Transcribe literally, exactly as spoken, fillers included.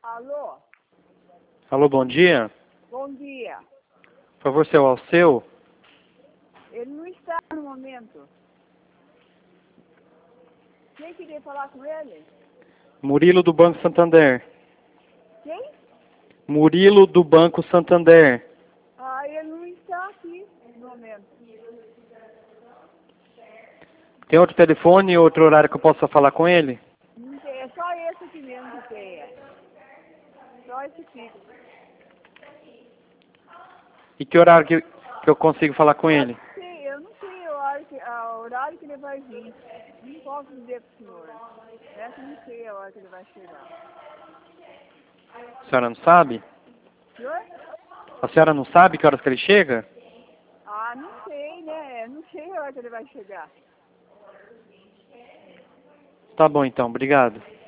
Alô? Alô, bom dia. Bom dia. Por favor, seu Alceu. Ele não está no momento. Quem queria falar com ele? Murilo do Banco Santander. Quem? Murilo do Banco Santander. Ah, ele não está aqui no momento. Tem outro telefone e outro horário que eu possa falar com ele? Não tem, é só esse aqui mesmo que tem. é. Só esse aqui. E que horário que, que eu consigo falar com Eu ele? não sei, eu não sei o horário que, a horário que ele vai vir. Não posso dizer para o senhor. Essa eu não sei a hora que ele vai chegar. A senhora não sabe? Senhor? A senhora não sabe que horas que ele chega? Ah, não sei, né? Não sei a hora que ele vai chegar. Tá bom então, obrigado.